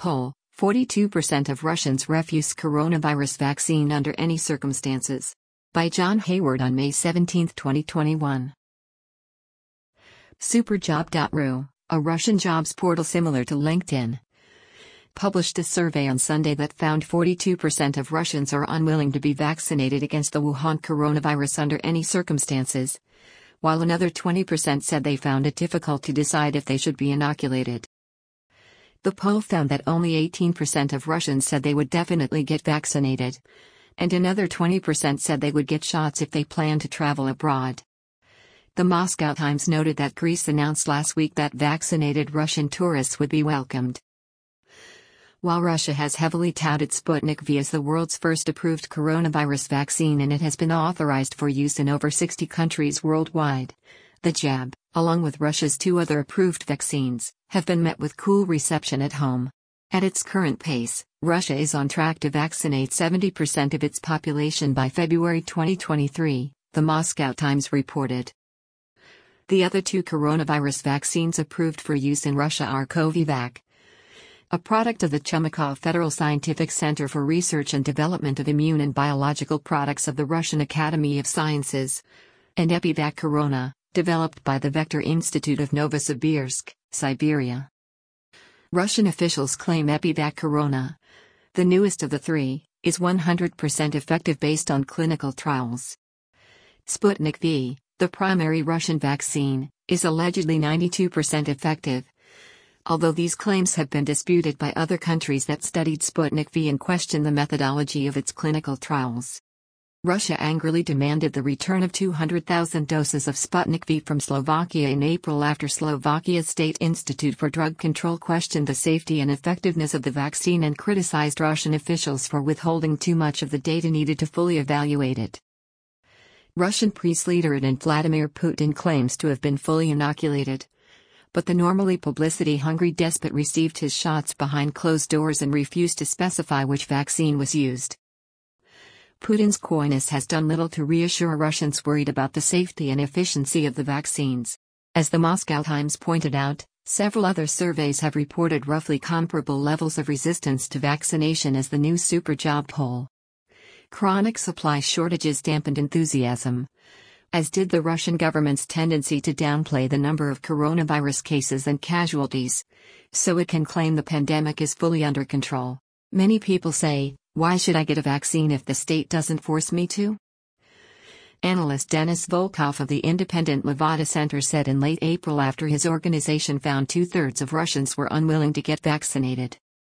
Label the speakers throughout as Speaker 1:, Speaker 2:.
Speaker 1: poll, 42% of Russians refuse coronavirus vaccine under any circumstances. By John Hayward on May 17, 2021. Superjob.ru, a Russian jobs portal similar to LinkedIn, published a survey on Sunday that found 42% of Russians are unwilling to be vaccinated against the Wuhan coronavirus under any circumstances, while another 20% said they found it difficult to decide if they should be inoculated. The poll found that only 18% of Russians said they would definitely get vaccinated, and another 20% said they would get shots if they plan to travel abroad. The Moscow Times noted that Greece announced last week that vaccinated Russian tourists would be welcomed. While Russia has heavily touted Sputnik V as the world's first approved coronavirus vaccine and it has been authorized for use in over 60 countries worldwide, the jab, along with Russia's two other approved vaccines, have been met with cool reception at home. At its current pace, Russia is on track to vaccinate 70% of its population by February 2023, the Moscow Times reported. The other two coronavirus vaccines approved for use in Russia are Covivac, a product of the Chumakov Federal Scientific Center for Research and Development of Immune and Biological Products of the Russian Academy of Sciences, and Epivac Corona, developed by the Vector Institute of Novosibirsk, Siberia. Russian officials claim Epivac Corona, the newest of the three, is 100% effective based on clinical trials. Sputnik V, the primary Russian vaccine, is allegedly 92% effective, although these claims have been disputed by other countries that studied Sputnik V and questioned the methodology of its clinical trials. Russia angrily demanded the return of 200,000 doses of Sputnik V from Slovakia in April after Slovakia's State Institute for Drug Control questioned the safety and effectiveness of the vaccine and criticized Russian officials for withholding too much of the data needed to fully evaluate it. Russian priest leader Vladimir Putin claims to have been fully inoculated, but the normally publicity-hungry despot received his shots behind closed doors and refused to specify which vaccine was used. Putin's coyness has done little to reassure Russians worried about the safety and efficiency of the vaccines. As the Moscow Times pointed out, several other surveys have reported roughly comparable levels of resistance to vaccination as the new Superjob poll. Chronic supply shortages dampened enthusiasm, as did the Russian government's tendency to downplay the number of coronavirus cases and casualties, so it can claim the pandemic is fully under control. Many people say, "Why should I get a vaccine if the state doesn't force me to?" Analyst Denis Volkov of the independent Levada Center said in late April after his organization found 2/3 of Russians were unwilling to get vaccinated.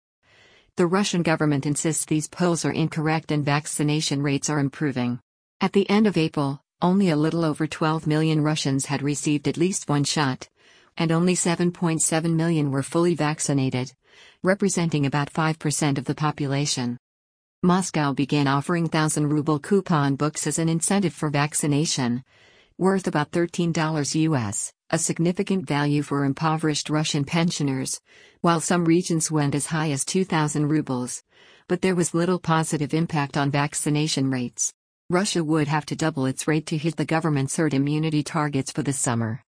Speaker 1: The Russian government insists these polls are incorrect and vaccination rates are improving. At the end of April, only a little over 12 million Russians had received at least one shot, and only 7.7 million were fully vaccinated, representing about 5% of the population. Moscow began offering 1,000-ruble coupon books as an incentive for vaccination, worth about $13 US, a significant value for impoverished Russian pensioners, while some regions went as high as 2,000 rubles, but there was little positive impact on vaccination rates. Russia would have to double its rate to hit the government's herd immunity targets for the summer.